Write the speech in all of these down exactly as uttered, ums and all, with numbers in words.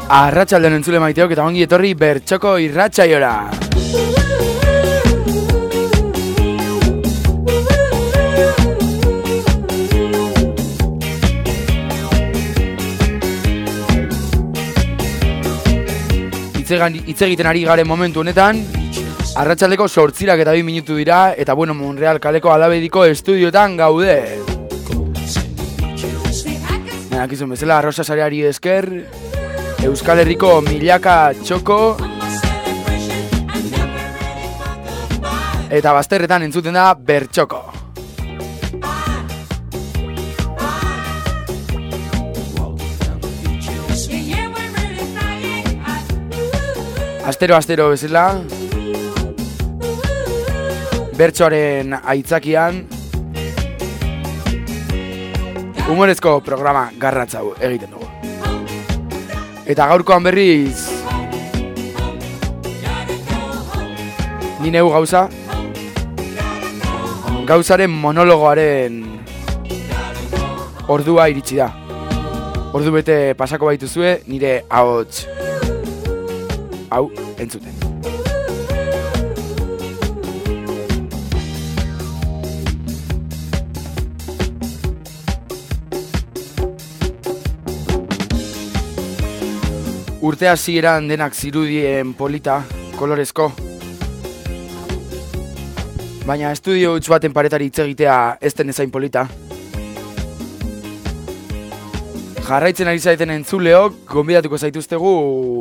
Arratsaldean entzule maiteok eta ongi etorri bertxoko irratsaiora. Hitz egiten ari garen momentu honetan, arratsaldeko zortzirak eta bi minutu dira, eta bueno, Monreal kaleko Alabediko estudioetan gaude. Nakizun bezala, Rosa Sareari esker, Euskal Herriko milaka txoko, eta bazterretan entzuten da bertxoko. Astero, astero bezala, bertsoaren aitzakian, humorezko programa garratzau egiten dugu. Eta gaurkoan berriz, ni neu gauza, gauzaren monologoaren ordua iritsi da. Ordu bete pasako baituzue nire ahots hau entzuten. Urte hasieran denak zirudien polita, kolorezko. Baina estudio huts baten paretari hitz egitea ez den ezain polita. Jarraitzen ari zaiten entzuleok, gonbidatuko zaituztegu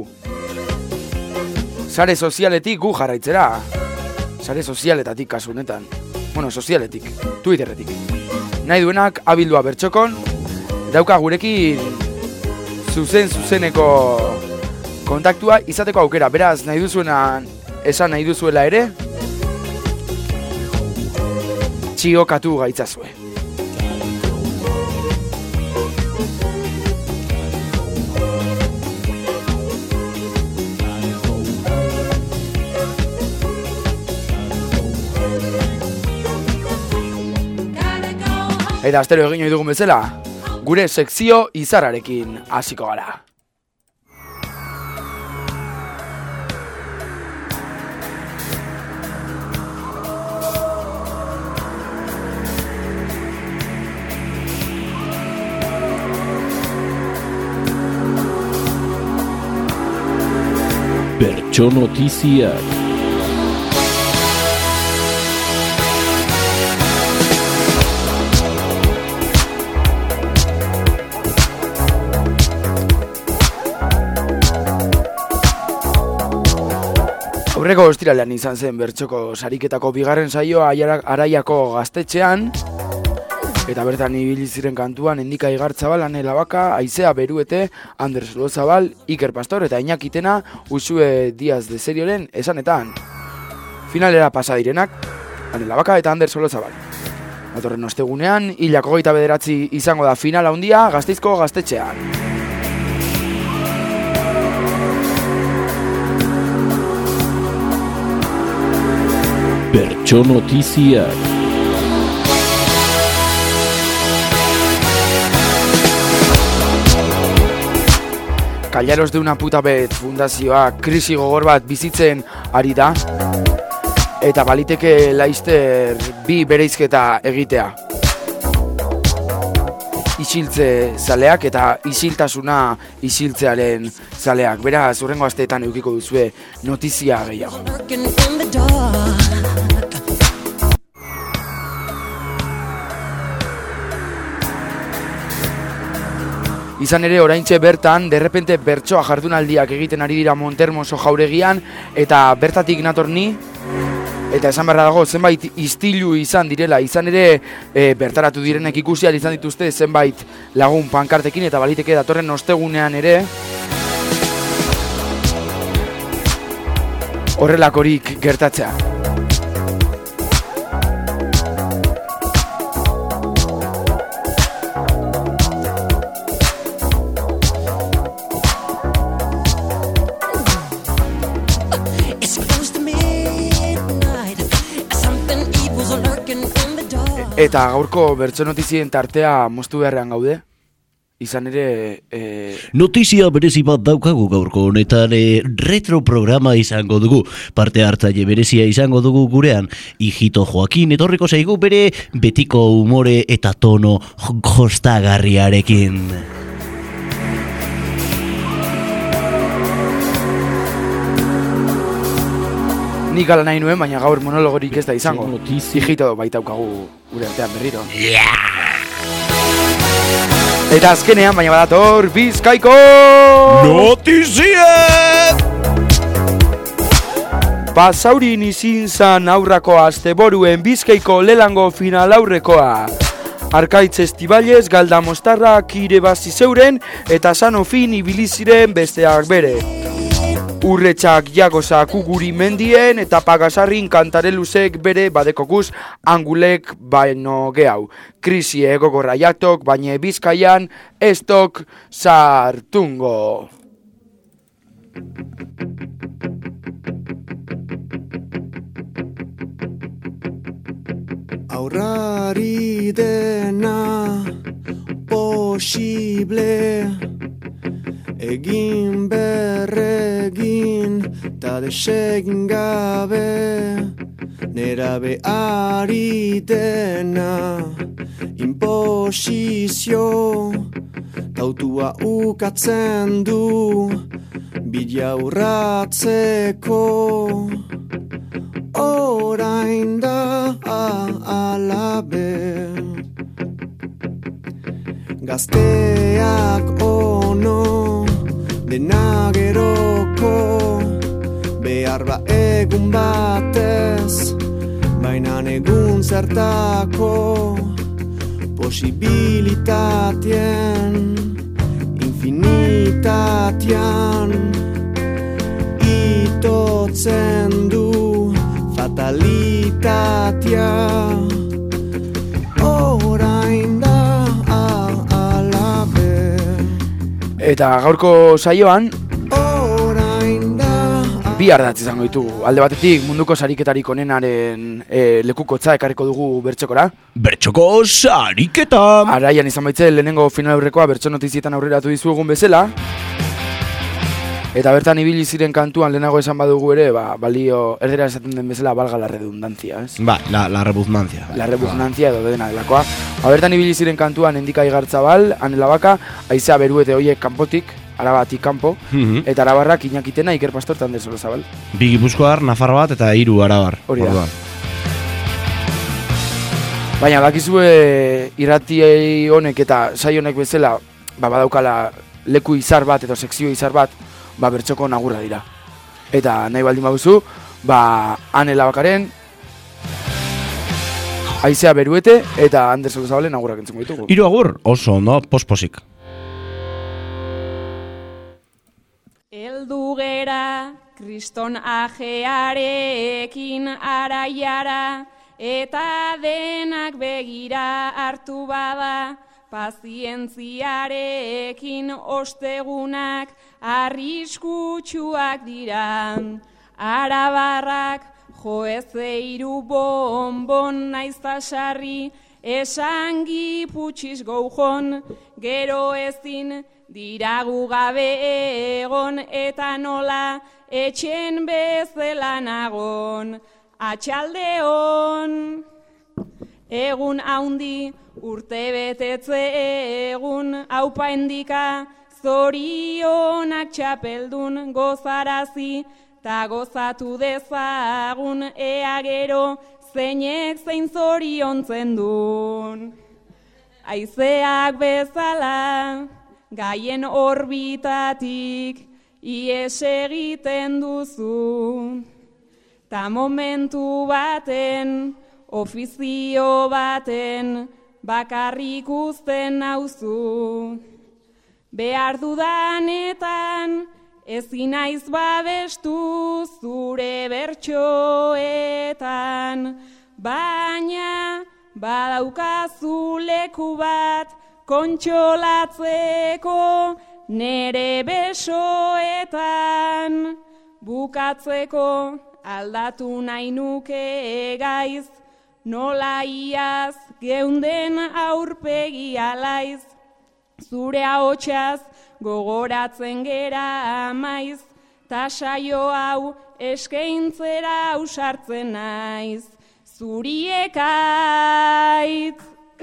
sare sozialetik gu jarraitzera. Sare sozialetatik kasu honetan. Bueno, sozialetik, Twitterretik. Nahi duenak abildua bertxokon, dauka gurekin zuzen zuzeneko kontaktua izateko aukera. Beraz, nahi duzuena esan nahi duzuela ere, txiokatu gaitzazue. Eta astero egin ohi dugun bezala, gure sekzio izarrarekin hasiko gara. Bertso Notiziak. Aurreko ostiralean izan zen bertxoko sariketako bigarren saioa Araiako gaztetxean, eta bertan ibili ziren kantuan Endika Igartzabal, Ane Labaka, Aizea Beruete, Ander Solozabal, Iker Pastor eta Iñaki Tena, Usue Diaz de Serioren esanetan. Finalera pasa direnak, Ane Labaka eta Ander Solozabal. Datorren ostegunean, hilako hogeita bederatzi izango da finala handia Gasteizko gaztetxean. Bertso Notiziak. Callaros de una puta bet fundazioa krisi gogor bat bizitzen ari da, eta baliteke Laister bi bereizketa egitea. Isiltze zaleak eta isiltasuna isiltzearen zaleak. Beraz, hurrengo asteetan edukiko duzue notizia gehiago. Izan ere, oraintxe bertan, derrepente bertsoa jardunaldiak egiten ari dira Montermoso jauregian, eta bertatik nator ni, eta esan beharra dago, zenbait istilu izan direla, izan ere e, bertaratu direnek ikusi ahal izan dituzte zenbait lagun pankartekin, eta baliteke datorren ostegunean ere horrelakorik gertatzea. Eta gaurko bertso notizien tartea moztu beharrean gaude. izan ere... E... Notizia berezi bat daukagu gaurko honetan, e, retro programa izango dugu. Parte hartzaile berezia izango dugu gurean. Hijito Joakin etorriko zaigu bere betiko umore eta tono jostagarriarekin. Nik ala nahi nuen, baina gaur monologorik ez da izango. Hijito baitaukagu gure artean berriro. Yeah! Eta azkenean, baina badator, Bizkaiko... Notiziet! Basaurin izin zan aurrako asteboruen Bizkaiko lelango final aurrekoa. Arkaitz Estibalez, Galda Mostarra, Kire Basi zeuren eta Sanofin ibiliziren besteak bere. Urretxak Jagozak Uguri mendien eta Pagasarrin Kantareluzek bere badekokuz angulek baino gehau. Krisi egogorra jatok, baina Bizkaian estok sartungo. Aurrari dena posible egin berregin ta desegin gabe nerabe ari dena imposizio tautua ukatzen du bidea urratzeko orain da alabe gazteak ono dena geroko behar ba egun batez baina egun zertako posibilitatien infinitatian itotzen du fatalitatea orain da Eta gaurko saioan bi ardatz izango ditugu. Alde batetik munduko sariketarik onenaren e, lekukotza ekarriko dugu bertxokora. Bertxoko sariketa! Araian izan baitzen lehenengo final aurrekoa bertso notizietan aurreratu dizuegun bezala. Eta bertan ibili ziren kantuan lehenago esan badugu ere, ba, balio erdera esaten den bezala balga la redundancia, ez? Ba, la, la rebuznancia. La rebuznancia edo dena delakoa. Ba, bertan ibili ziren kantuan Endika Igartzabal, Anela Baka, Aizea Beruete hoiek kanpotik, Arabatik kanpo, mm-hmm. eta Arabarrak Iñakitena, Iker Pastor eta Ander Solozabal. Bi Gipuzkoar, Nafar bat eta hiru Arabar. Hori da. Baina, bakizue irratiei honek eta saio honek bezala, ba, badaukala leku izar bat edo sekzio izar bat, ba, bertxoko nagurra dira. Eta nahi baldin baduzu, ba, Anela Bakaren, Aizea Beruete eta Ander Solozabalen agurrak entzuko ditugu. Hiru agur, oso ondo, posposik. Eldu gera, kriston ajearekin araiara, eta denak begira hartu bada, pazientziarekin ostegunak arriskutsuak dira. Arabarrak joezeiru bonbon naizta sarri, esan Giputxiz goujon, gero ezin diragu gabe egon eta nola etxen bezala nagon. Atxaldeon, egun haundi, urte betetze egun, haupa endika, zorionak txapeldun gozarazi, ta gozatu dezagun ea gero zeinek zein zoriontzen dun. Aizeak bezala, gaien orbitatik, ies egiten duzu. Ta momentu baten, ofizio baten, bakarrik uzten nauzu. Behar dudanetan, ezin naiz babestu zure bertsoetan, baina badaukazu leku bat kontsolatzeko nere besoetan. Bukatzeko aldatu nahi nuke gaiz, nola iaz geunden aurpegi alaiz. zure ahotsaz gogoratzen gera maiz, ta saio hau eskaintzera ausartzen naiz, zuri ekaitz.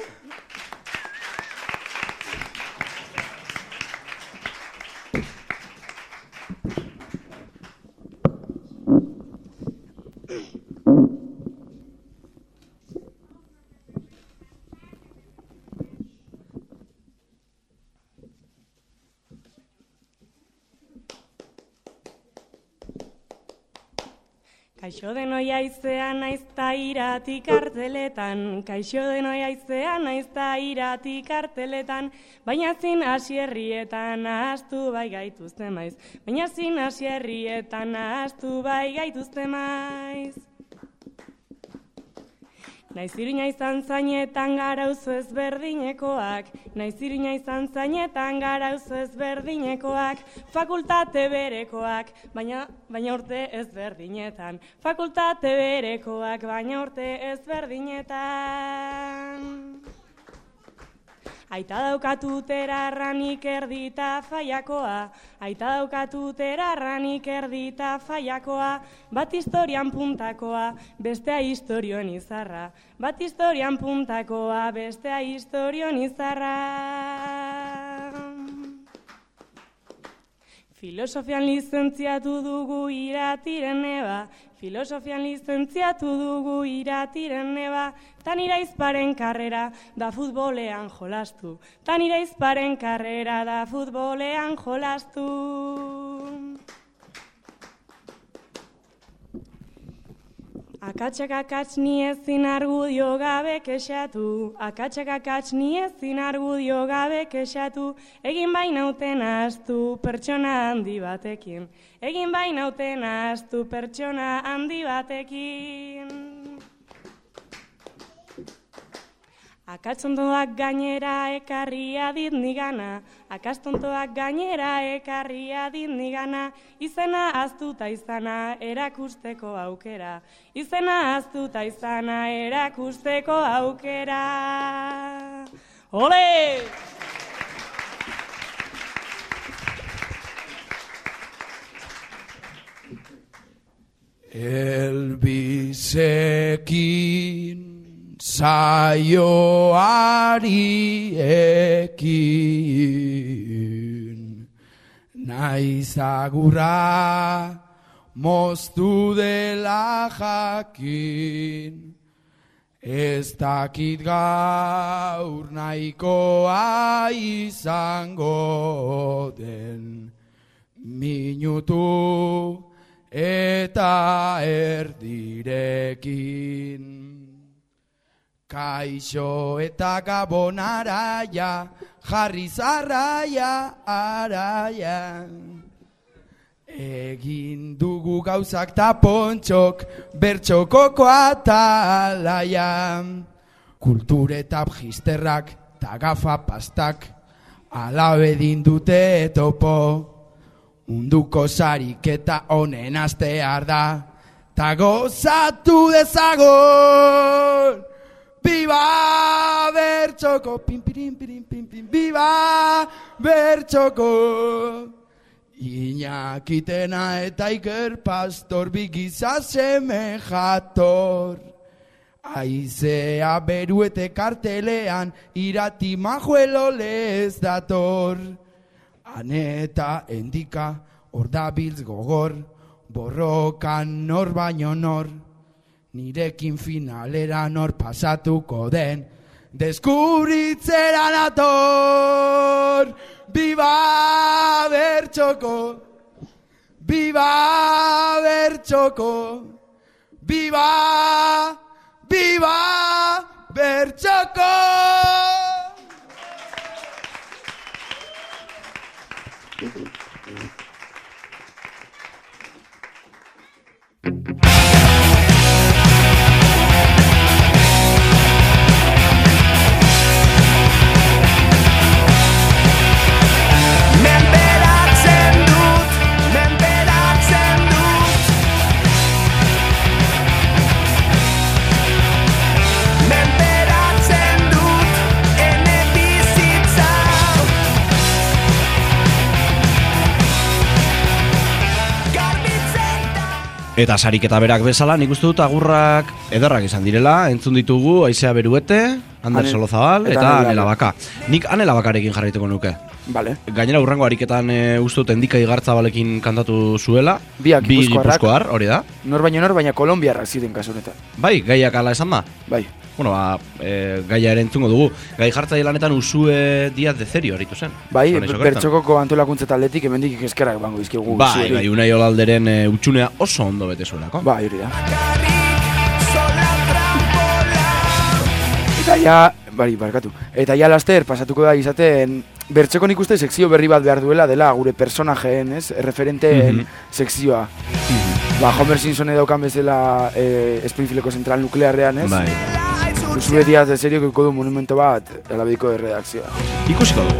Kaixo denoi aizea naizta irati karteletan, kaixo denoi aizea naizta irati karteletan, baina zin hasierrietan ahaztu bai gaituzte maiz, baina zin hasierrietan ahaztu bai gaituzte maiz. Naiz irina izan zainetan garauzu ezberdinekoak, naiz irina izan zainetan garauzu ezberdinekoak, fakultate berekoak, baina, baina urte ezberdinetan, fakultate berekoak, baina urte ezberdinetan. Aita daukatu terarranik erdita faiakoa, aita daukatu terarranik erdita faiakoa, bat historian puntakoa, bestea historioen izarra, bat historian puntakoa, bestea historioen izarra. Filosofian lizentziatu dugu iratiren neba, filosofian lizentziatu dugu iratiren neba, tan iraizparen karrera da futbolean jolastu, tan iraizparen karrera da futbolean jolastu. Akatsak akats ni ezin argudio gabe kexatu, akatsak akats ni ezin argudio gabe kexatu, egin bainauten ahaztu pertsona handi batekin, egin bainauten ahaztu pertsona handi batekin. Akatzontoak gainera ekarria dit nigana, akastontoak gainera ekarria dit nigana, izena ahaztuta izana erakusteko aukera, izena ahaztuta izana erakusteko aukera. Ole! Elbizekin saioari ekin, naiz agurra moztu dela jakin, ez dakit gaur nahikoa izango den, minutu eta erdirekin. Kaixo eta gabon araia, jarri zarraia araia. Egin dugu gauzak ta pontxok, bertxokoko atalaia. Kultur eta abjisterrak ta gafa pastak, alabedin dute topo. Munduko sariketa honen astear da, ta gozatu dezagon. Biba bertxoko, pim, pirim, pirim, pim, pim, biba bertxoko. Iñakitena eta Iker Pastor bigiza seme jator. Aizea beruete kartelean irati majuelo lez dator. Aneta endika hor dabiltz gogor, borrokan nor baino nor. Nirekin finalera nor pasatuko den, deskubritzera nator. Biba bertxoko, biba bertxoko, biba, biba bertxoko. Menperatzen dut, Eta sariketa berak bezala, nik uste dut agurrak ederrak izan direla, entzun ditugu Aizea Beruete, Ander Ane- Solozabal eta eta Anel Anel Abaka. Nik Anel Abakarekin jarraituko nuke. Vale. Gainera urrengo ariketan e, uste dut Endika Igartzabalekin kantatu zuela. Biak Bi Gipuzkoarrak. Gipuzkoar, hori da. Nor baino nor, baina kolombiarrak ziren kasu honetan. Bai, gaiak ala esan da. Bai. Bueno, ba, e, gaia ere entzungo dugu. Gai jartzaile lanetan Usue Diaz de Cerio aritu zen. Bai, Zona izokertan. bertxokoko antolakuntza taldetik hemendik eskerrak bango dizkigu. Bai, Usueri. bai, Unai Olalderen e, utxunea oso ondo bete zuelako. Bai, hori da. Eta ja, bari, barkatu. Eta ja laster pasatuko da izaten bertxeko nik uste sekzio berri bat behar duela dela gure personajeen, ez? Referenteen Mhm. sekzioa. Ba, Homer Simpson daukan bezala eh, Springfieldeko zentral nuklearrean, ez? Bai. Usue Diaz de Cerio du monumento bat elabediko de redakzioa. Ikusiko dugu.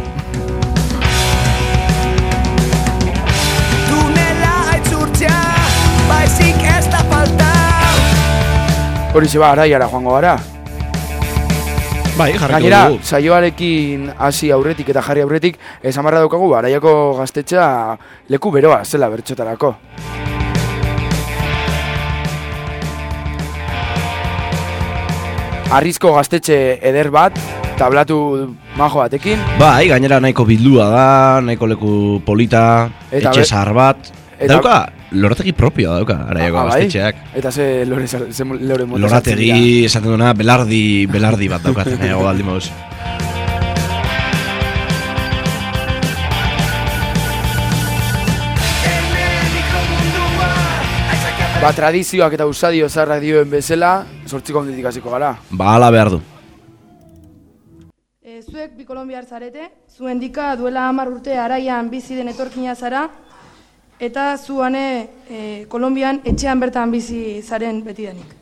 Tunela aitzurtzea, baizik ez da falta. Hori ze ba, araiara joango gara. Bai, jarriko Gainera, dugu. saioarekin hasi aurretik eta jarri aurretik esamarra daukagu ba, araiako gaztetxea leku beroa zela bertxotarako. Arrizko gaztetxe eder bat, tablatu majo batekin. Bai, gainera nahiko bildua da, nahiko leku polita, Eta etxe be- zahar bat. eta- Dauka, lorategi propioa dauka, araiako Ah, bai? gaztetxeak. Eta ze lore, sar- ze lore mota sartzen dira. Lorategi, esaten duena, belardi, belardi bat daukaten, nahiago baldin moduz. Ba, tradizioak eta usadio zarrak dioen bezala, sortziko onditik hasiko gara. Ba, ala behar du. E, zuek bi kolombiar zarete, zuen dika duela hamar urte araian bizi den etorkina zara, eta zuane e, Kolombian etxean bertan bizi zaren betidanik.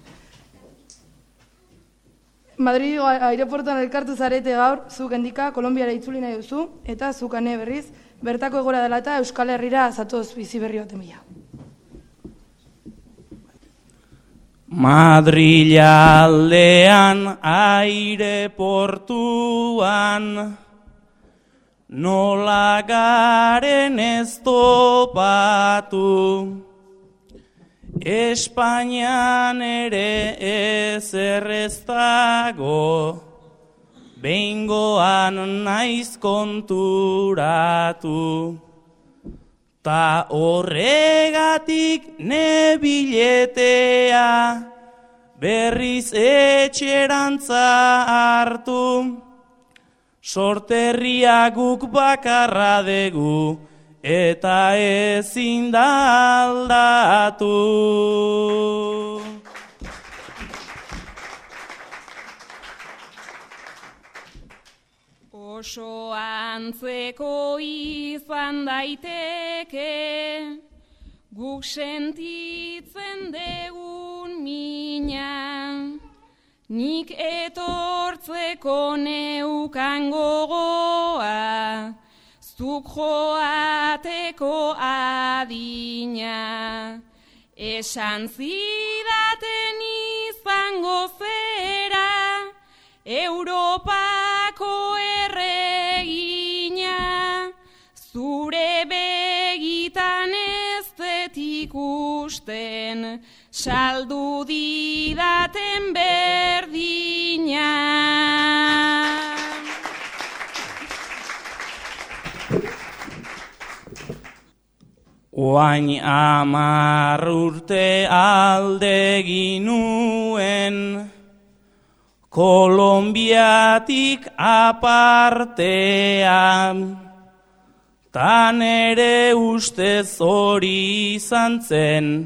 Madrid aireportuan elkartu zarete gaur, zuk endika Kolombiara itzuli nahi duzu, eta zukane berriz, bertako egora dela eta Euskal Herrira zatoz bizi berri baten bila. Madrila aldean aireportuan nola garen ez topatu, Espainian ere ezer ez dago, behingoan naiz konturatu. Ta horregatik ne biletea berriz etxerantza hartu, sorterria guk bakarra dugu eta ezin da aldatu. Oso antzeko izan daiteke, guk sentitzen degun mina, nik etortzeko neukan gogoa, zuk joateko adina, esan zidaten izango zera, Europako erregina, zure begitan ez dut ikusten, saldu didaten berdina. Oain amar urte alde ginuen, Kolombiatik apartean, tan ere ustez hori izan zen,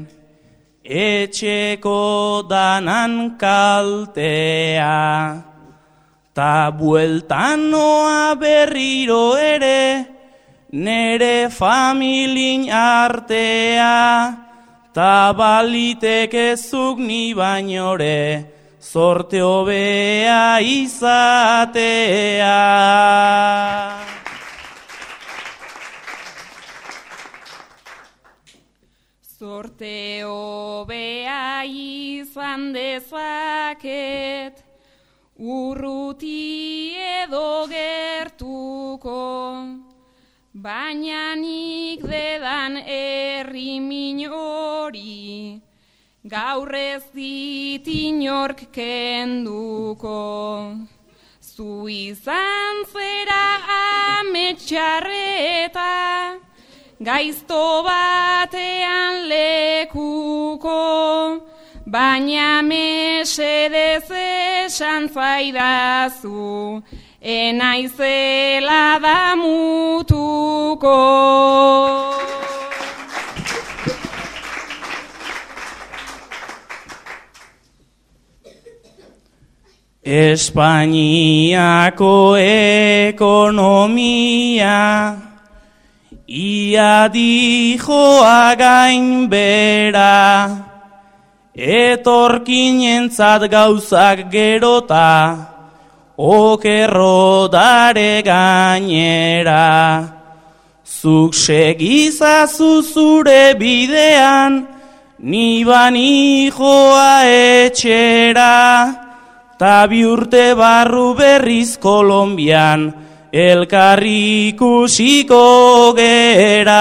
etxeko danan kaltea. Ta bueltan noa berriro ere, nere familin artea, ta baliteke zuk ni bainore, sorte hobea izatea. Sorte hobea izan dezaket, urruti edo gertuko, baina nik dedan herri min hori, gaur ez dit inork kenduko. Zu izan zera ametxarreta, gaizto batean lekuko, baina mesedez esan zaidazu, enaizela damutuko. Espainiako ekonomia ia dijoa gainbera, etorkinentzat gauzak gerota, okerro dare gainera. Zuk segizazu zure bidean, ni bani joa etxera, ta bi urte barru berriz Kolonbian, elkarri ikusiko gera.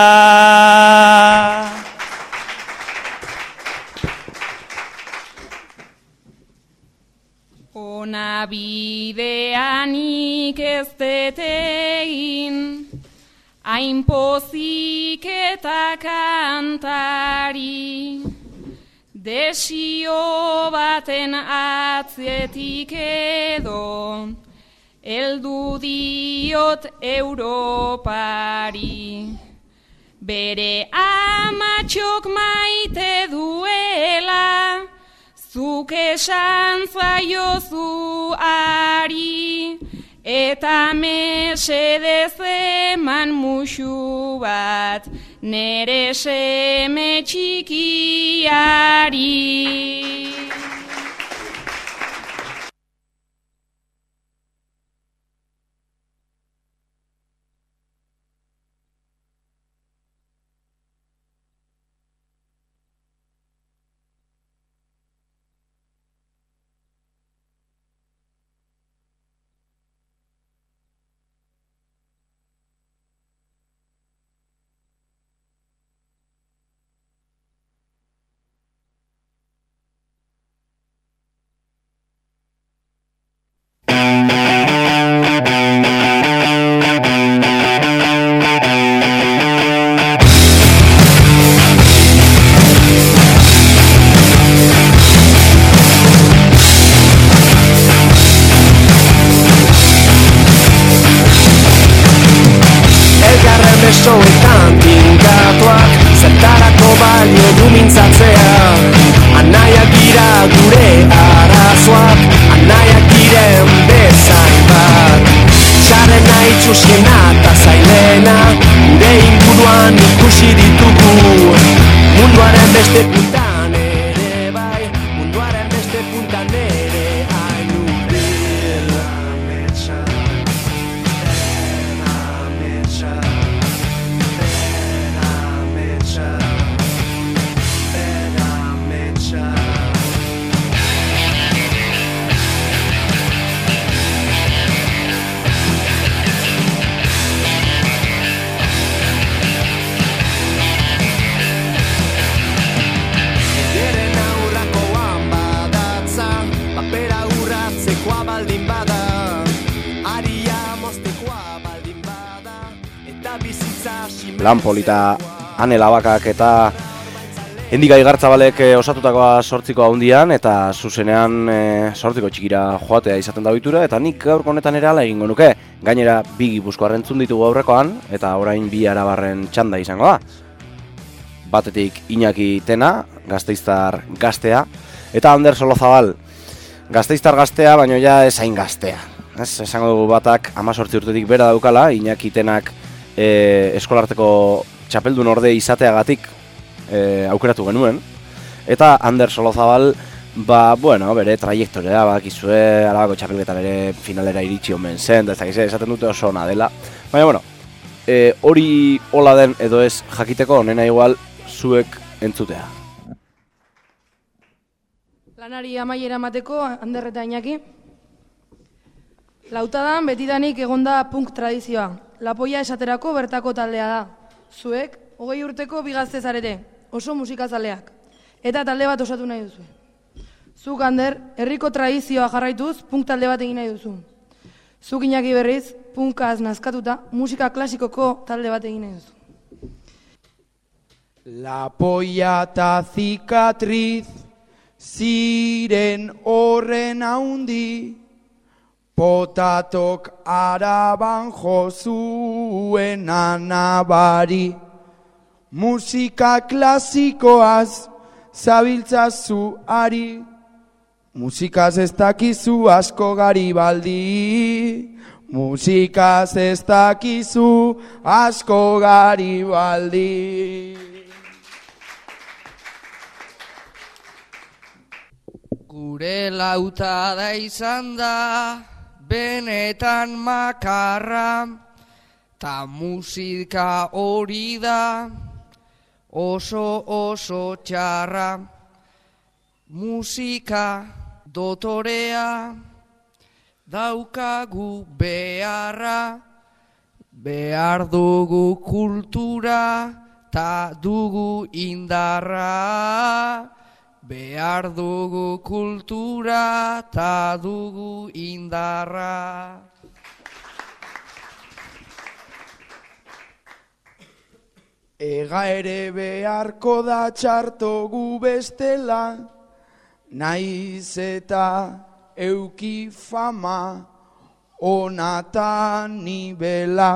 Ona bideanik ez detegin, hain pozik eta kantari, desio baten atzetik edo, heldu diot Europari. Bere amatxok maite duela, zuk esan zaiozu ari, eta mesedez eman musu bat, nere seme txikiari. Besoetan tinkatuak, zertarako balio du mintzatzea. Anaiak dira gure arazoak, anaiak diren bezain bat. Txarrena itxusiena eta zailena, gure inguruan ikusi ditugu. Munduaren beste puntan ere bai, munduaren beste puntan ere hainu. Dela metxa, dela metxa, lan polita Ane Labakak eta Endika Igartzabalek e, osatutakoa sortziko handian eta zuzenean e, sortziko txikira joatea izaten da ohitura, eta nik gaurko honetan ere hala egingo nuke. Gainera bi Gipuzkoar entzun ditugu aurrekoan eta orain bi arabarren txanda izango da. Batetik Iñaki Tena, Gasteiztar gaztea, eta Ander Solozabal, Gasteiztar gaztea, baina ja esain gaztea. Ez, esango dugu batak hemezortzi urtetik bera daukala, Iñaki Tenak e, eskolarteko txapeldun orde izateagatik e, aukeratu genuen. Eta Ander Solozabal, ba, bueno, bere trajektorea, bakizue, Arabako txapelketan ere finalera iritsi omen zen, ez dakize, esaten dute oso ona dela. Baina, bueno, e, hori hola den edo ez jakiteko, nena igual zuek entzutea. Lanari amaiera emateko, Ander eta Iñaki. Lautadan betidanik egonda punk tradizioa. Lapoia esaterako bertako taldea da. Zuek, hogei urteko bigazte zarete, oso musikazaleak. eta talde bat osatu nahi duzu. Zuk, Ander, herriko tradizioa jarraituz, punk talde bat egin nahi duzu. Zuk, Iñaki, berriz, punkaz nazkatuta, musika klasikoko talde bat egin nahi duzu. La polla ta cicatriz ziren horren haundi, potatok araban jozuen anabari. Musika klasikoaz zabiltzazu ari, musikaz ez dakizu asko Garibaldi. Musikaz ez dakizu asko Garibaldi. Gure lautada izan da, benetan makarra, ta musika hori da, oso oso txarra. Musika dotorea, daukagu beharra, behar dugu kultura, ta dugu indarra. Behar dugu kultura, ta dugu indarra. Ega ere beharko da txarto gu bestela, naiz eta euki fama, onatan nibela.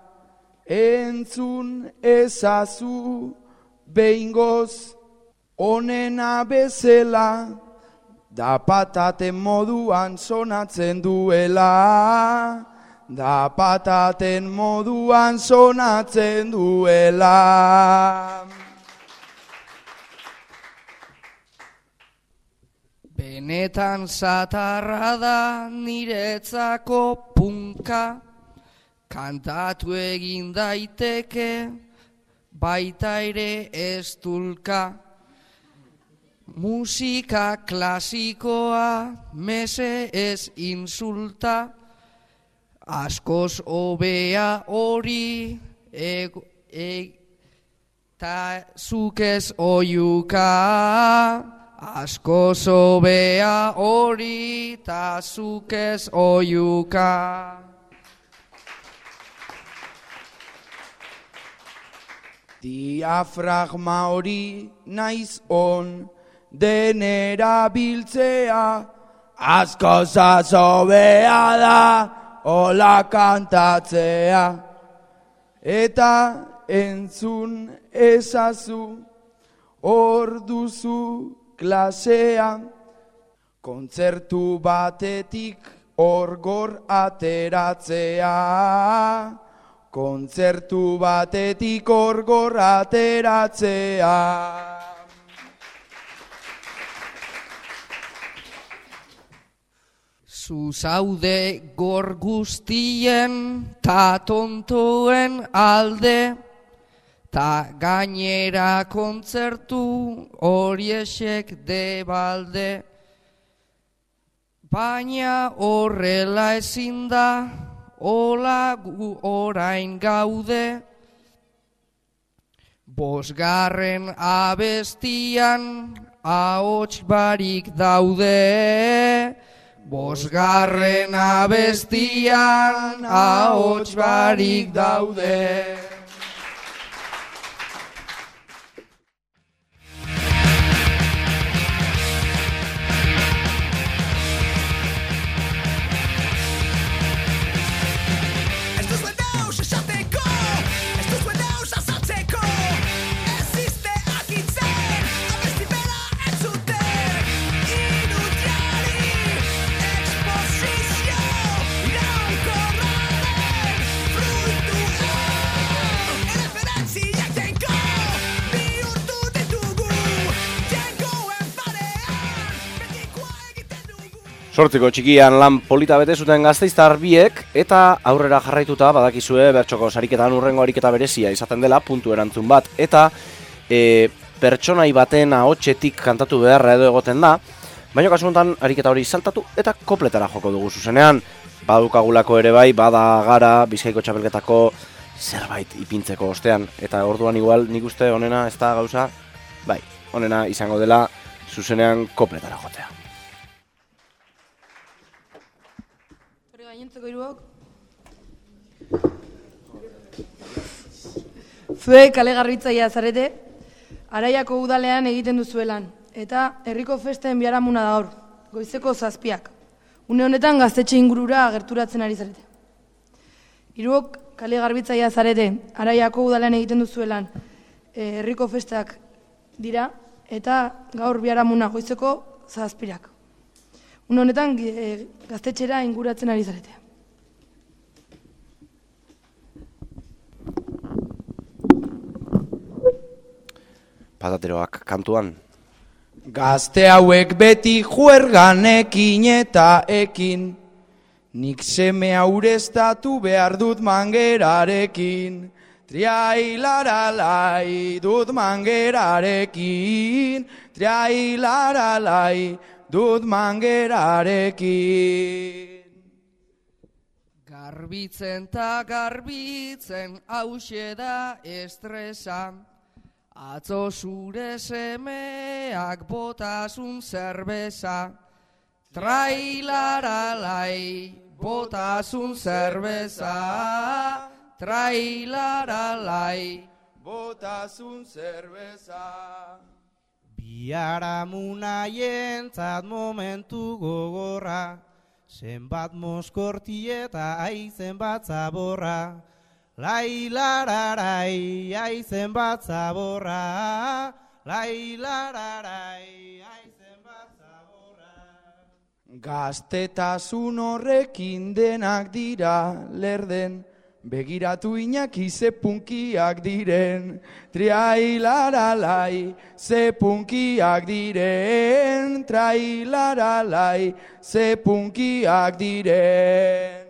Entzun ezazu behingoz, onena bezela, da pataten moduan sonatzen duela, da pataten moduan sonatzen duela. Benetan satarra da niretzako punka, kantatu egin daiteke, baita ere ez dulka. Musika klasikoa, mese ez insulta, askoz hobea hori, eta zuk ez oiuka. Askoz hobea hori, eta zuk ez oiuka. Diafragma hori naiz on, denera biltzea, askoz azobea da, hola kantatzea. Eta entzun ezazu, hor duzu klasea, kontzertu batetik orgor ateratzea. Kontzertu batetik orgor ateratzea. Zu zaude gor guztien ta tontoen alde, ta gainera kontzertu horiexek debalde. Baina horrela ezin da, hola gu orain gaude. Bosgarren abestian ahots barik daude. Bosgarren abestian ahots barik daude. Sortziko txikian lan polita bete zuten gasteiztar biek, eta aurrera jarraituta badakizue bertxoko sariketan urrengo ariketa berezia izaten dela, puntu erantzun bat, eta e, pertsonai baten ahotsetik kantatu beharra edo egoten da, baina kasu honetan ariketa hori saltatu eta kopletara joko dugu zuzenean. Badukagulako ere bai, bada gara Bizkaiko txapelketako zerbait ipintzeko ostean, eta orduan igual nik uste honena ez da gauza, bai, onena izango dela zuzenean kopletara joatea. Hori gainentzeko hiruok. Zuek kale garbitzailea zarete, Araiako udalean egiten duzuelan, eta herriko festen biharamuna da gaur, goizeko zazpiak. Une honetan gaztetxe ingurura gerturatzen ari zarete. Hiruok kale garbitzailea zarete, Araiako udalean egiten duzuelan, e, herriko festak dira, eta gaur biharamuna goizeko zazpirak. Une honetan e, gaztetxera inguratzen ari zarete. Patateroak kantuan. Gazte hauek beti juerganekin eta ekin, nik seme aureztatu behar dut mangerarekin. Triailaralai dut mangerarekin, triailaralai dut mangerarekin. Garbitzen ta garbitzen hause da estresa, atzo zure semeak botasun zerbeza, trailaralai botasun zerbeza, trailaralai botasun zerbeza. Biharamunaientzat momentu gogorra, zenbat moskorti eta aizen bat zaborra. Lai lararai, aizen bat zaborra, lai lararai, aizen bat zaborra. Gaztetasun horrekin denak dira lerden, begiratu inaki ze punkiak diren. Triailaralai, ze punkiak diren, trailaralai, ze punkiak diren.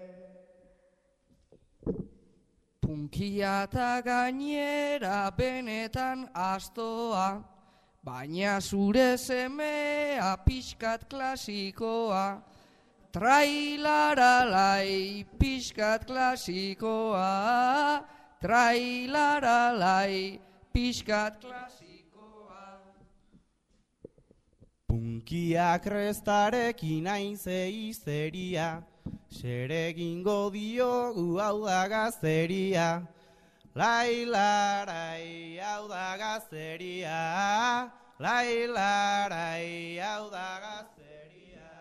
Punkia eta gainera benetan astoa, baina zure semea pixkat klasikoa. Trailaralai pixkat klasikoa, trailaralai pixkat klasikoa. Punkia krestarekin aize histeria, zer egingo diogu hau da gazteria. Lai larai hau da gazteria, lai larai hau da gazteria.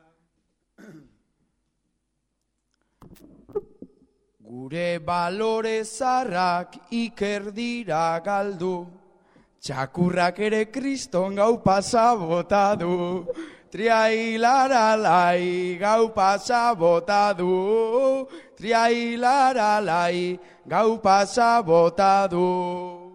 Gure balore zarrak iker dira galdu, txakurrak ere kriston gau pasa bota du. Triailaralai gau pasa bota du, triailaralai gau pasa bota du.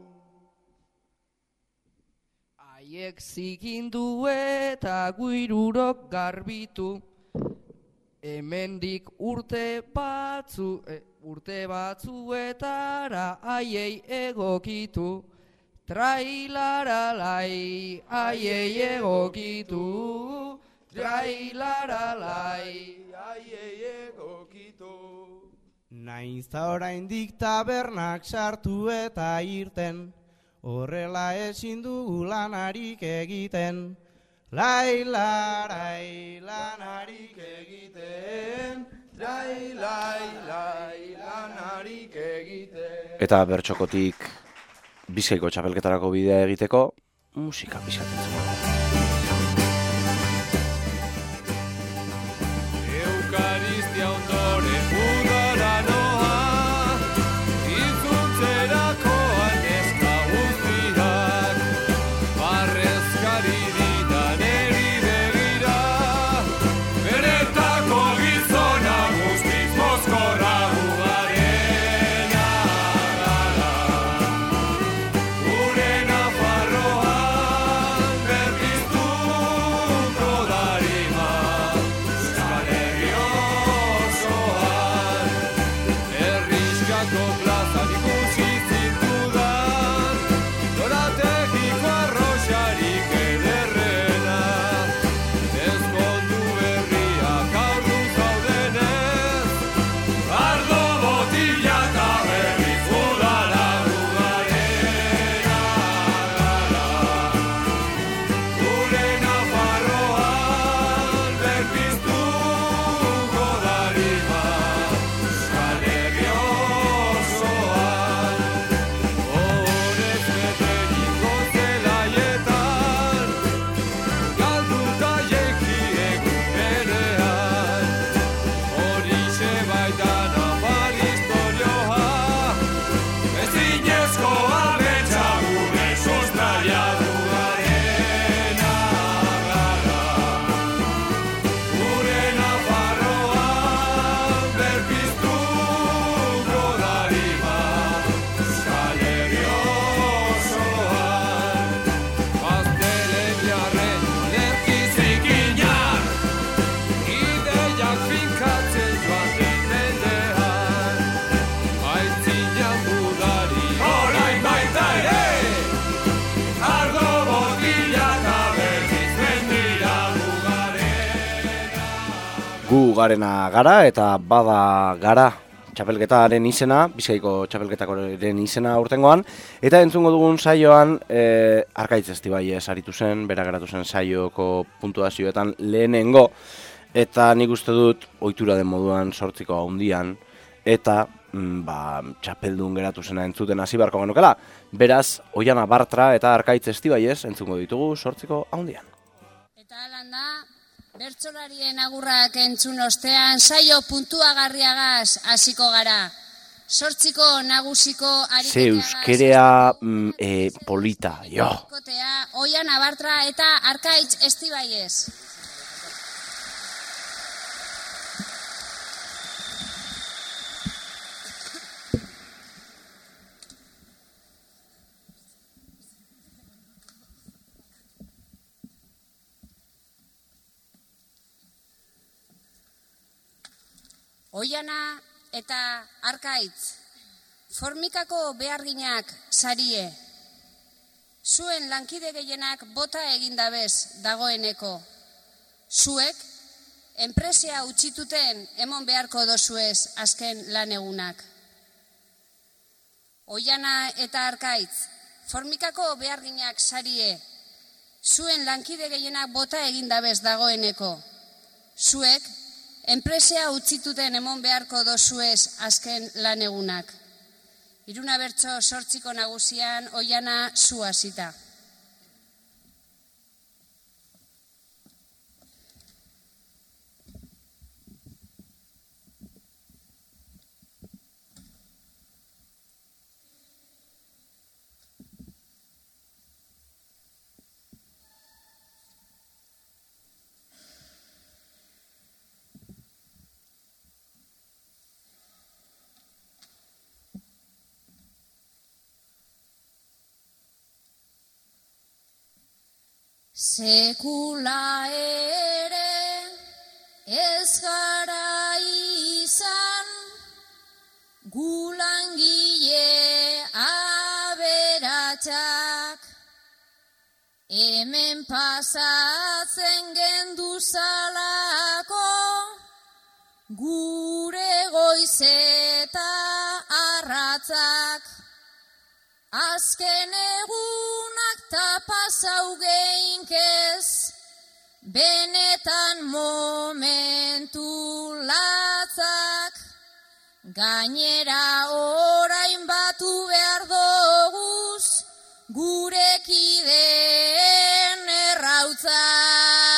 Haiek zikindu eta guirurok garbitu, hemendik urte batzu, eh, urte batzuetara haiei egokitu. Trailaralai, aiei egokitu, trailaralai, aiei egokitu. Naiz da oraindik tabernak sartu eta irten, horrela ezin dugu lanarik egiten. Lai larai lanarik egiten, lai lai lai lanarik egiten. Eta bertsokotik Bizkaiko txapelketarako bidea egiteko musika pixkatzen zuen. Eukaristia ondoren udara noa, itzultzerakoan neska guztiak, barrezkari ditan eri begira, benetako gizona guztiz mozkorra gugarena gara. Gure Nafarroan gu garena gara eta bada gara txapelketaren izena, Bizkaiko txapelketaren izena urtengoan, eta entzungo dugun saioan e, Arkaitz Estibaiez aritu zen, bera geratu zen saioko puntuazioetan lehenengo, eta nik uste dut ohitura den moduan sortziko handian, eta mm, ba, txapeldun geratu zena entzuten hasi beharko genukela. Beraz, Oiana Bartra eta Arkaitz Estibaiez entzungo ditugu sortziko handian. Eta landa, bertsolarien agurrak entzun ostean, saio puntuagarriagaz hasiko gara. Sortziko nagusiko ariketeagaz... Ze euskerea mm, e, polita, jo. Oiana Bartra eta Arkaitz Estibaiez. Oiana eta Arkaitz, formikako beharginak sarie. Zuen lankide gehienak bota egindabez dagoeneko. Zuek, enpresia utxituten emon beharko dozuez azken lan egunak. Oiana eta Arkaitz, formikako beharginak sarie. Zuen lankide gehienak bota egindabez dagoeneko. Zuek, enpresia utzituten emon beharko dozuez azken lan egunak. Iruna bertso sortziko nagusian, Oiana zu hasita. Sekula ere ez gara izan gulangile aberatsak, hemen pasatzen genduzalako gure goizeta arratzak. Azken egunak tapasau geinkez, benetan momentu latzak. Gainera orain batu behar doguz, gurekideen errautzak.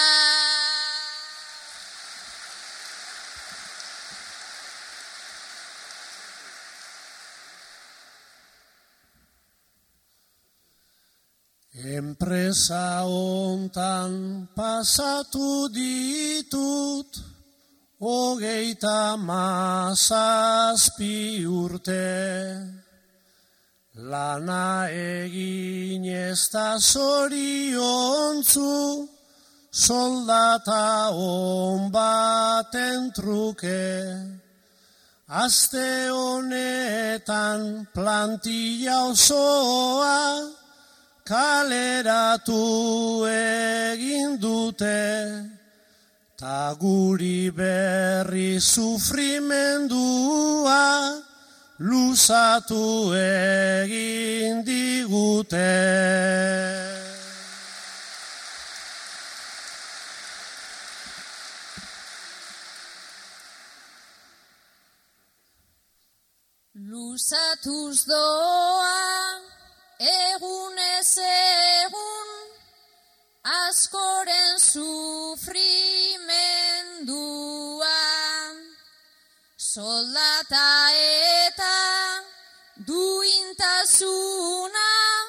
Enpresa hontan pasatu ditut hogeita mazazpi urte. Lana egin ez da zoriontzu, soldata on baten truke. Aste honetan plantilla osoa kaleratu egin dute, ta guri berri sufrimendua luzatu egin digute. Luzatuz doa egunez egun, askoren sufrimendua. Soldata eta duintasuna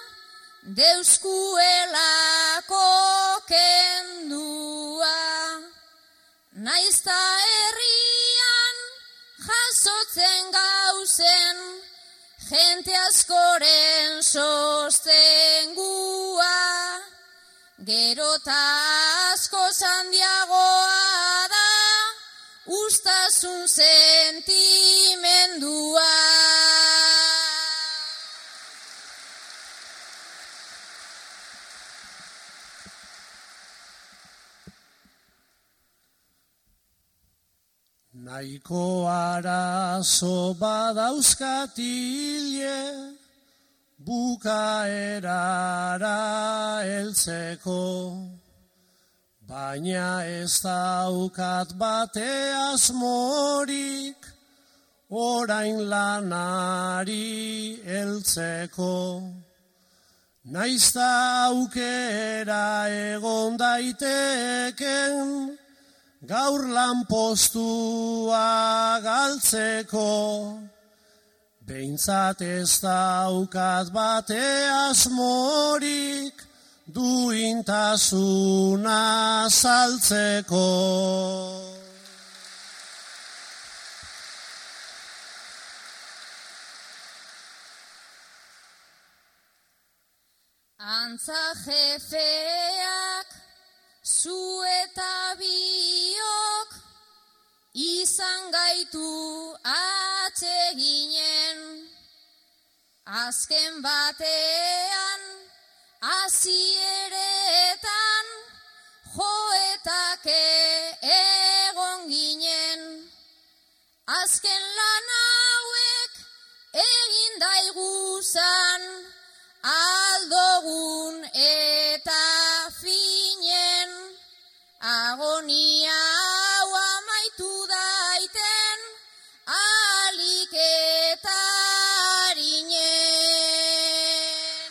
deuskuelako kendua. Naizta herrian jasotzen gauzen, jente askoren sostengua, gerota asko zandiagoa da, ustazun sentimendua. Naiko arazo badauzkatile, bukaerara heltzeko, baina ez daukat bate asmorik, orain lanari heltzeko. Naizta aukera egon daiteken, gaur lanpostua galtzeko, behintzat ez daukat bate asmorik, duintasuna saltzeko. Antza jefeak, zu eta biok, izan gaitu atseginen, azken batean, hasieretan, joetake egon ginen, azken lan hauek egin daiguzan, aldogun eta finen, agonia hau amaitu daiten, alik eta harinen.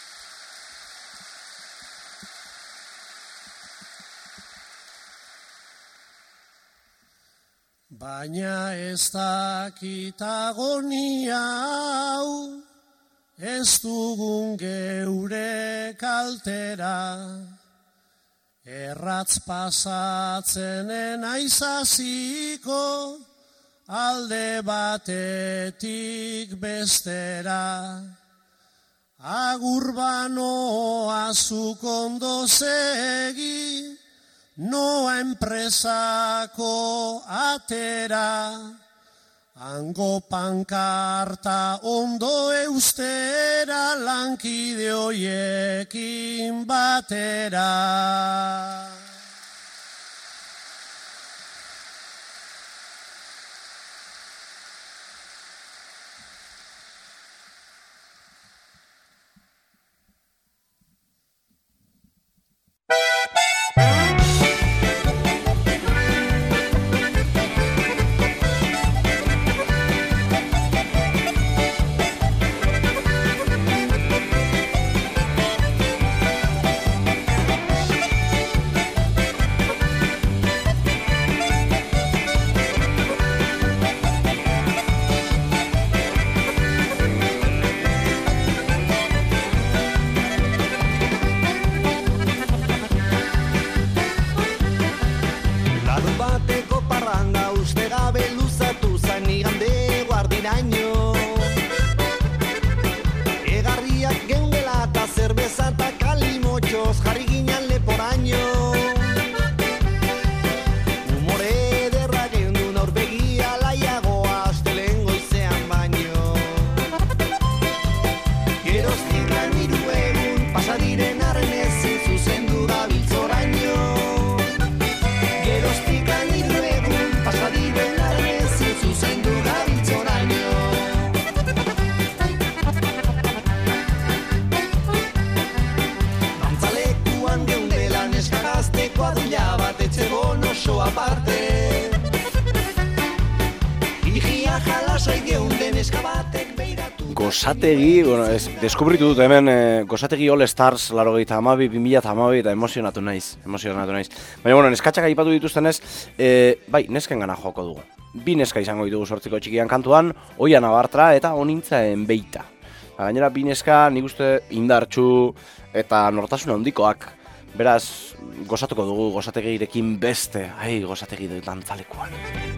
Baina ez dakit agonia hau, ez dugun geure kaltera, erratz pasatzenen aizaziko, alde batetik bestera. Agur banoa zuk ondo segi, noa enpresako atera, hango pankarta ondo eustera, lankide hoiekin batera. Gosategi, bueno, ez, deskubritu dut hemen eh, Gosategi All Stars laurogeita hamabi, bi mila hamabi eta emozionatu naiz, emozionatu naiz. Baina, bueno, neskatxak aipatu dituztenez, eh, bai, nesken gana joko dugu. Bi neska izango ditugu sortziko txikian kantuan, Oian Abartra eta Onintza Enbeita. Gainera, bi neska nik uste indartsu eta nortasun handikoak. Beraz, gozatuko dugu Gosategirekin beste, ai, Gosategi dut dantzalekuan.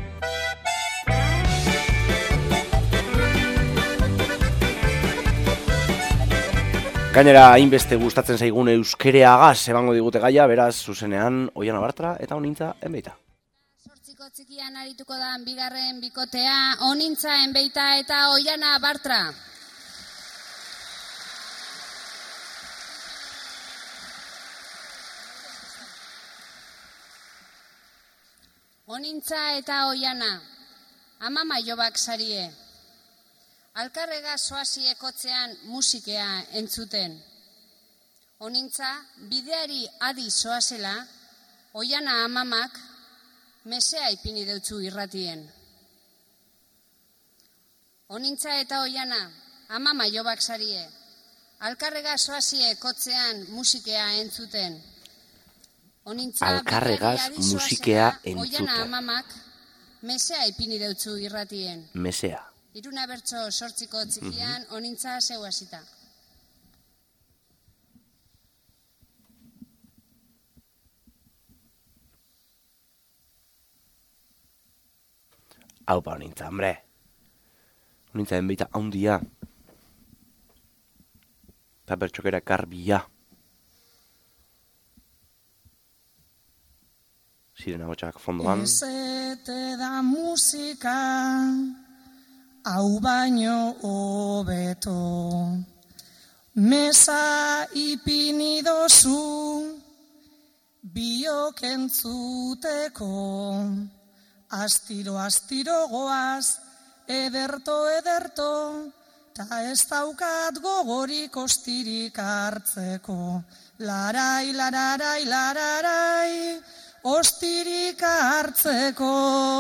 Gainera, hainbeste gustatzen zaigun euskereagaz ebango digute gaia, beraz, zuzenean, Oian Abartra eta Onintza Enbeita. Sortziko txikian arituko da bigarren bikotea, Onintza Enbeita eta Oian Abartra. Onintza eta oiana, ama maiobak sarie. Alkarrega soasi ekotzean musikea entzuten. Onintza, bideari adi soazela, oiana amamak, mesea ipini deutzu irratien. Onintza eta oiana, ama maiobak sarie. Alkarrega soasi ekotzean musikea entzuten. Onintza, Alkarregaz musikea entzuten. Oiana amamak, mesea ipini deutzu irratien. Mesea. Iruna bertso sortziko txikian, mm-hmm. Onintza zeu hasita. Haupa, Onintza, hombre. Onintza enbeita handia. Eta bertxokera garbia. Sirena gotxak fondoan. Ezete da musika, hau baino hobeto. Mesa ipini dozu, biok entzuteko. Astiro, astiro goaz, ederto, ederto, ta ez daukat gogorik ostirik hartzeko. Larai, lararai, lararai, ostirik hartzeko.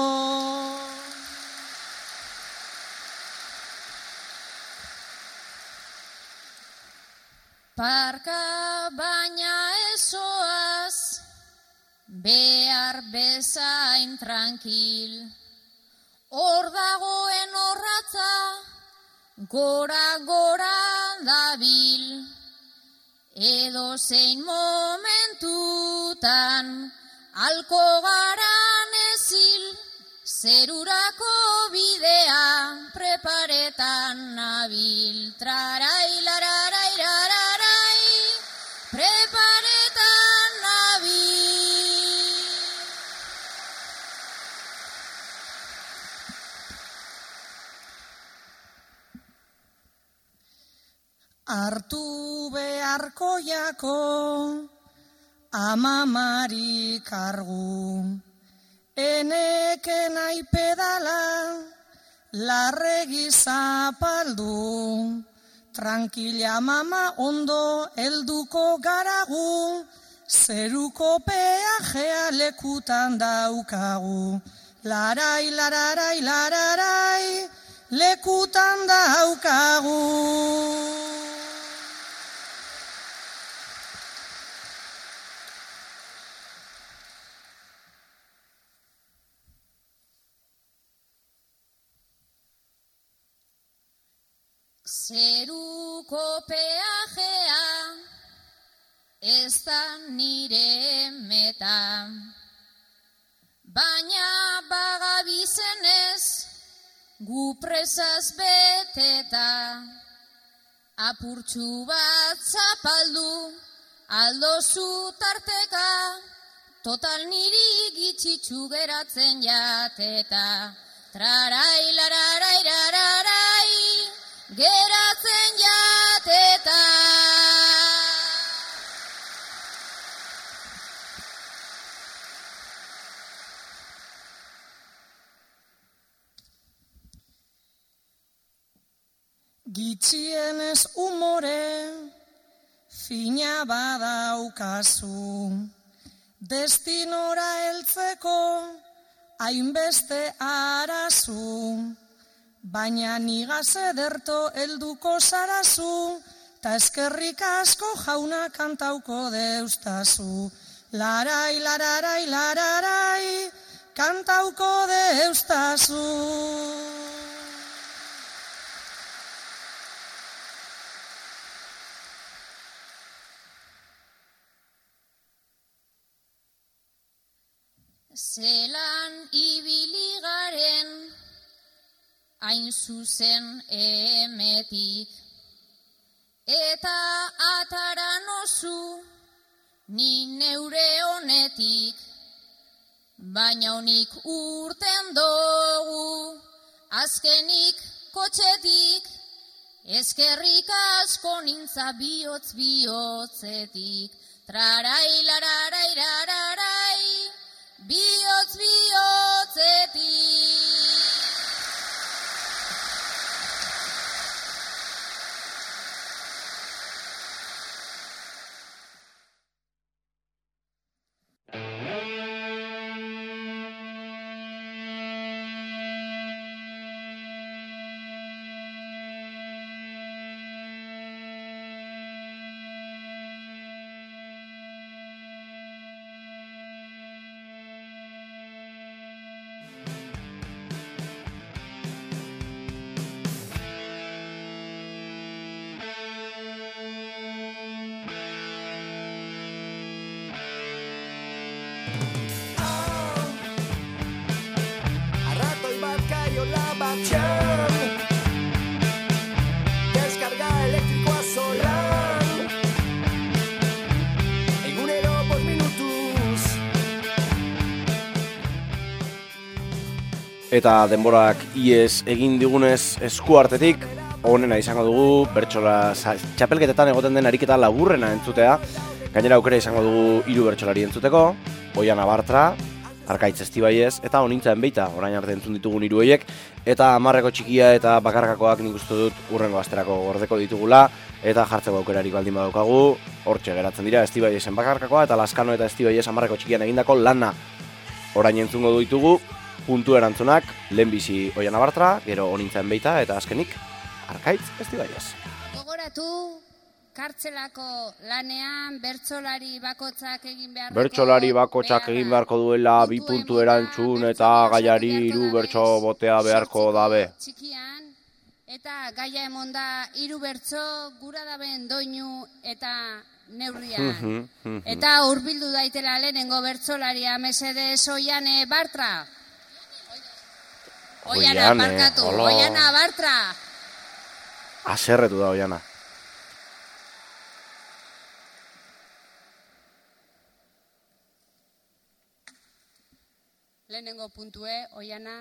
Parka baina ezoaz, behar bezain tranquil. Hor dagoen horratza, gora gora dabil. Edo zein momentutan, alko garan ezil, zerurako bidea preparetan nabil. Trarai, lararai, lararai, preparetan nabil. Artu beharko jako, amamari kargu, eneke nahi pedala, larregi zapaldu, tranquila mama ondo helduko garagu, zeruko peajea lekutan daukagu. Larai, lararai, lararai, lekutan daukagu. Zeruko peajea ez da nire meta, baina bagabizenez gu presaz beteta, apurtxu bat zapaldu aldozu tarteka, total niri gitxitxu geratzen jateta. Trarai, lararai, lararai, geratzen jateta. Gitxienez umore, fina badaukazu, destinora heltzeko, hainbeste arazu. Baina nigaz ederto helduko zarazu, ta eskerrik asko jauna kantauko deustazu. Larai, lararai, lararai, kantauko deustazu. Zelan ibili garen, hain zuzen emetik, eta ataran osu, ni neure honetik, baina honik urten dugu, azkenik kotxetik, eskerrik asko nintza bihotz bihotzetik. Trarai, lararai, lararai, bihotz bihotz. Arratoi bat kaiola batxan, deskarga elektrikoa zolan, egunero bost minutuz. Eta denborak iez egin digunez eskuartetik, honena izango dugu, bertsola txapelketetan egoten den ariketa laburrena entzutea. Gainera aukera izango dugu hiru bertsolari entzuteko, Oiana Bartra, Arkaitz Estibaiez, eta Onintzaen Beita, orain arte entzun ditugun hiru horiek, eta hamarreko txikia eta bakarkakoak nik uste dut urrengo asterako gordeko ditugula, eta jartzeko aukerarik baldin badaukagu, hortxe geratzen dira Estibaiesen bakarkakoa, eta Laskano eta Estibaiez hamarreko txikian egindako lana. Orain entzungo ditugu, puntu erantzunak, lehenbizi Oiana Bartra, gero Onintzaen Beita, eta azkenik, Arkaitz Estibaiez. Gogoratu, kartzelako lanean bertsolari bakotzak egin beharko... Bertsolari bakotzak egin beharko duela bi puntu erantzun eta gaiari hiru bertso botea beharko dabe. Txikian, eta gaia emonda hiru bertso gura daben doinu eta neurrian. Eta hurbildu daitela lehenengo bertsolaria mesedez Oiane Bartra. Oiana, barkatu, Oiana Bartra. Aserretu da Oiana. Lehenengo puntue, Oiana.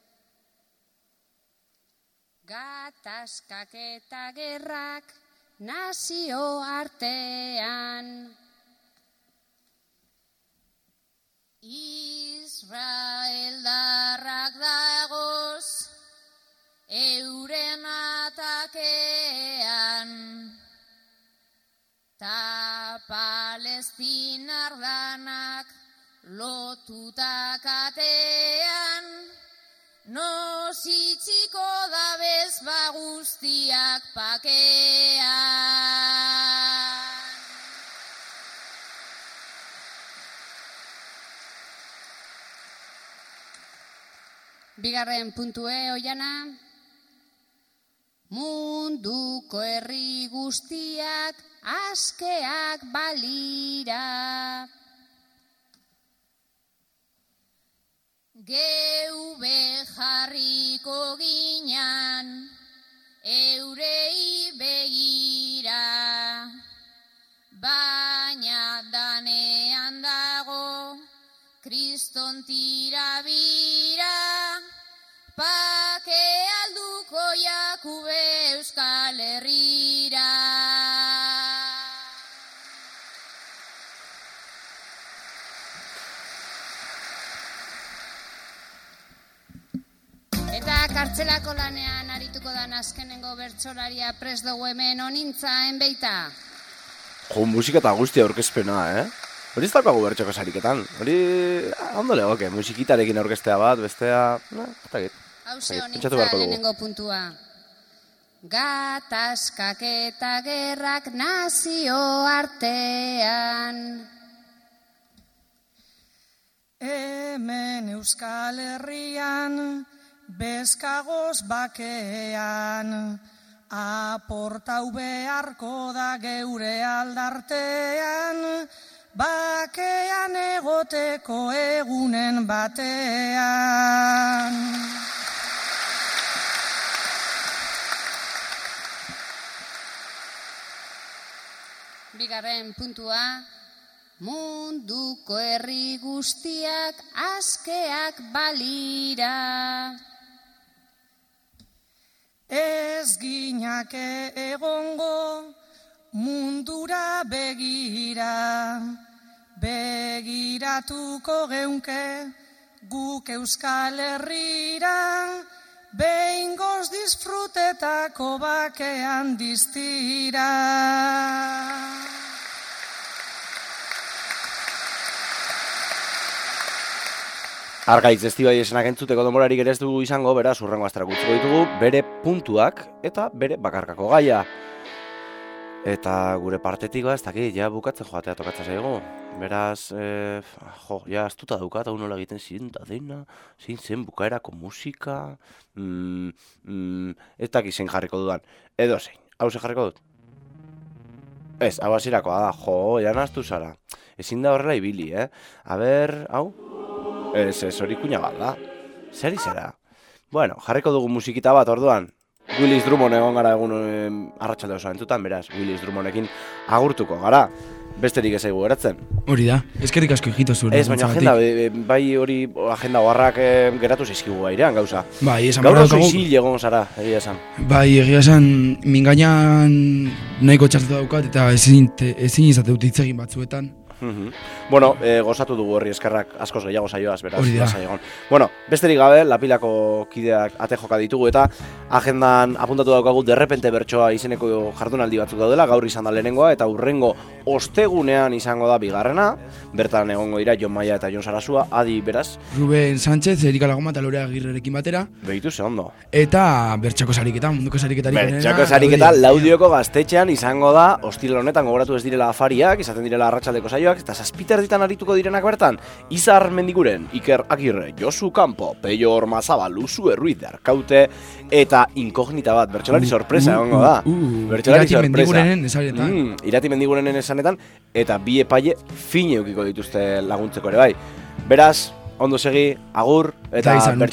Gatazkak eta gerrak nazio artean. Israeldarrak dagoz euren atakean, ta palestinar danak lotutak atean, nos itxiko dabez baguztiak pakean. Bigarren puntue, Oiana. Munduko herri guztiak askeak balira. Geube jarriko ginan eurei begira, baina danean dago kriston tirabira, pake alduko jakube Euskal Herrira. Eta kartzelako lanean arituko dan azkenengo bertsolaria prest dugu hemen Onintzaen Beita. Jo, musika eta guztia aurkezpena, eh? Hori ez daukagu bertxoko sariketan. Hori ondo legoke, musikitarekin aurkeztea bat, bestea... No, eta git. Hauze Onintza lehenengo puntua. Gatazkak eta gerrak nazio artean. Hemen Euskal Herrian bezkagoz bakean, aportau beharko da geure aldartean, bakean egoteko egunen batean. Bigarren puntua, munduko herri guztiak askeak balira. Ez ginake egongo mundura begira, begiratuko geunke guk Euskal Herrira, behingoz disfrutetako bakean diztira. Arkaitz Estibaizenak entzuteko denborarik ere ez dugu izango, beraz hurrengo asterak utziko ditugu bere puntuak eta bere bakarkako gaia. Eta gure partetik ba, ez dakit, ja bukatzen joatea tokatzen zaigu. Beraz, eh, jo, ja astuta daukat, hau nola egiten ziren da dena, zein zen bukaerako musika, mm, mm, ez dakit zein jarriko dudan. Edo zein, hau ze jarriko dut? Ez, hau hasirakoa da, jo, ja nahastu zara. ezin da horrela ibili, eh? A ber, hau? Ez, ez, hori kuina bat da. Zer izera? Bueno, jarriko dugu musikita bat orduan. Willis Drummond egon gara egun eh, arratsalde osoa entutan, beraz, Willis Drummondekin agurtuko gara. Besterik ez zaigu geratzen. Hori da, eskerrik asko hijito zure. Ez, baina agenda, bai hori agenda oharrak eh, geratu zaizkigu airean gauza. Bai, esan gaur behar oso daukagu- isil egon zara, egia esan. Bai, egia esan, mingainan nahiko txartu daukat eta ezin, te- ezin izate dut hitz egin batzuetan. Mhm. Bueno, eh, gozatu dugu horri eskerrak askoz gehiago saioaz, beraz. Hori da. lasai egon. Bueno, besterik gabe, lapilako kideak ate joka ditugu eta agendan apuntatu daukagu derrepente bertsoa izeneko jardunaldi batzuk daudela, gaur izan da lehenengoa eta urrengo ostegunean izango da bigarrena. Bertan egongo dira Jon Maia eta Jon Sarasua, adi beraz. Ruben Sánchez, Erika Lagoma eta Lorea Agirrerekin batera. Begitu ze ondo. Eta bertxako sariketa, munduko sariketarik onena. Bertxako sariketa Laudioko gaztetxean izango da, ostirala honetan gogoratu ez direla afariak, izaten direla arratsaldeko saioak, eta zazpiter ditan arituko direnak bertan, Izar Mendiguren, Iker Agirre, Josu Campo, Peio Ormazabal, Usu Erruiz de Arkaute, eta inkognita bat, bertsolari Uh, sorpresa uh, egongo da. uh, uh, Bertsolari Irati sorpresa. Mendigurenen esanetan. Mm, Irati Mendigurenen esanetan, eta bi epaile fine eukiko dituzte laguntzeko ere bai. Beraz, ondo segi, agur, eta Eta izan.